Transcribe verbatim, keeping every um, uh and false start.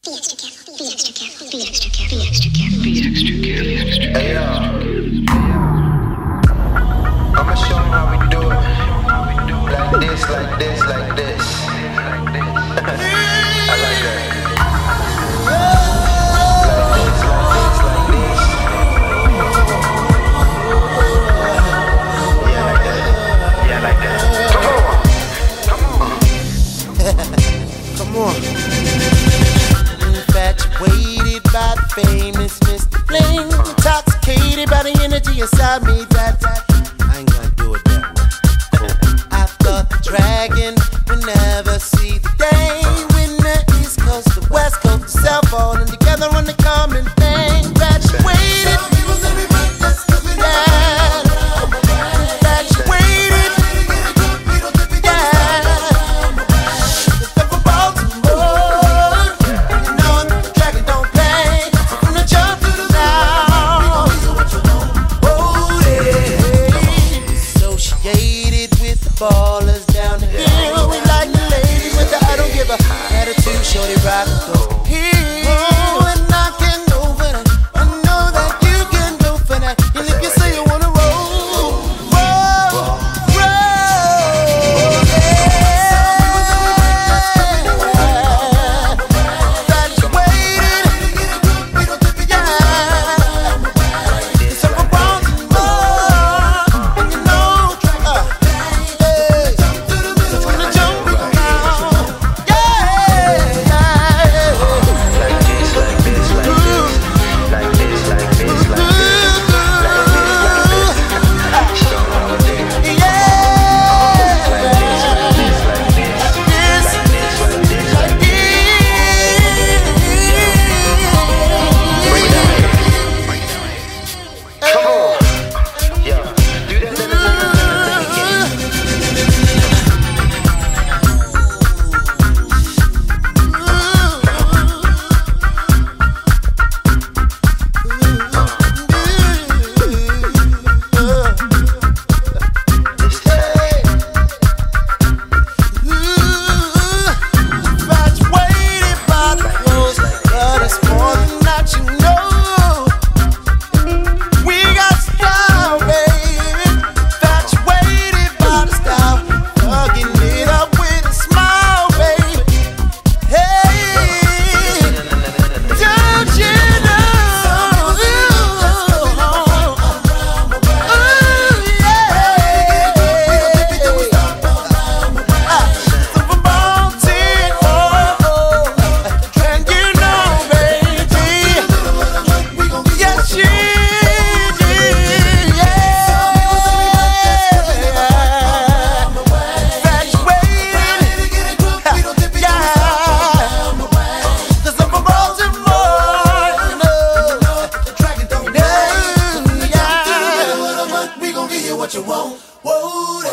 Be extra careful. Be extra careful. Be extra careful. Be extra careful. Be extra careful. Be extra careful. Hey, uh, I'ma show 'em how we do it. Like this, like this, like this. I like that. Like this, like this, like this. Yeah, like that. Yeah, like that. Come on. Come on. Infatuated by the famous Mister Bling, intoxicated by the energy inside me. That, that I ain't gonna do it that way. I thought the dragon would never see the day when the East Coast, the West Coast, the South falling together on the common thing. Infatuated, ballers down the hill. We like the ladies with the I don't give a attitude. Shorty rock go here. Oh, and I can go for that. I know that you can go for that. And if you say you wanna roll, roll, roll, that's waiting. Yeah, it's up around the world, and you know, uh. What you want, whoa.